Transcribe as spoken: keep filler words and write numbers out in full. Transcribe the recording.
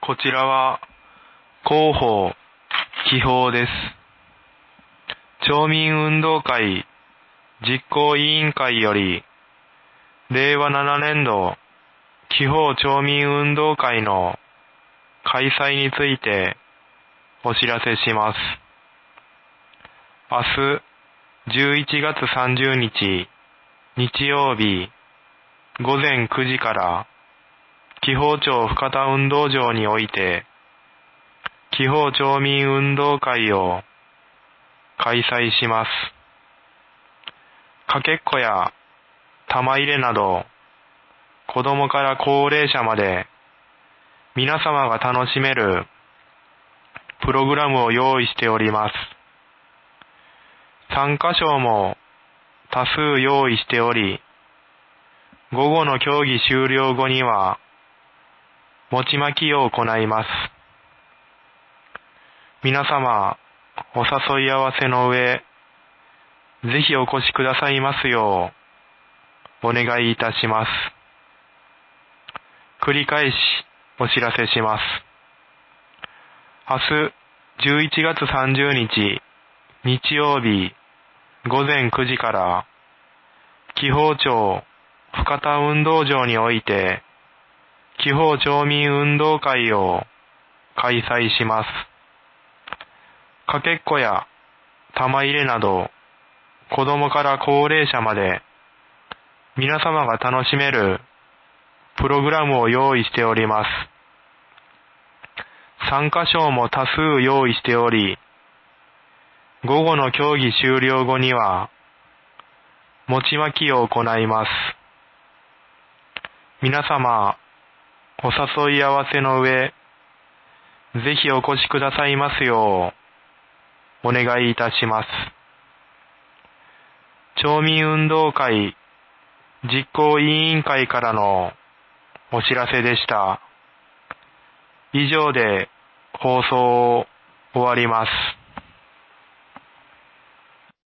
こちらは広報基報です。町民運動会実行委員会よりれいわななねんど基報町民運動会の開催についてお知らせします。明日じゅういちがつさんじゅうにち日曜日ごぜんくじから紀宝町深田運動場において紀宝町民運動会を開催します。かけっこや玉入れなど子供から高齢者まで皆様が楽しめるプログラムを用意しております。参加賞も多数用意しており、午後の競技終了後には餅まきを行います。皆様お誘い合わせの上、ぜひお越しくださいますようお願いいたします。繰り返しお知らせします。明日じゅういちがつさんじゅうにち日曜日ごぜんくじから紀宝町深田運動場において紀宝町民運動会を開催します。かけっこや玉入れなど子供から高齢者まで皆様が楽しめるプログラムを用意しております。参加賞も多数用意しており、午後の競技終了後には餅まきを行います。皆様お誘い合わせの上、ぜひお越しくださいますようお願いいたします。町民運動会実行委員会からのお知らせでした。以上で放送を終わります。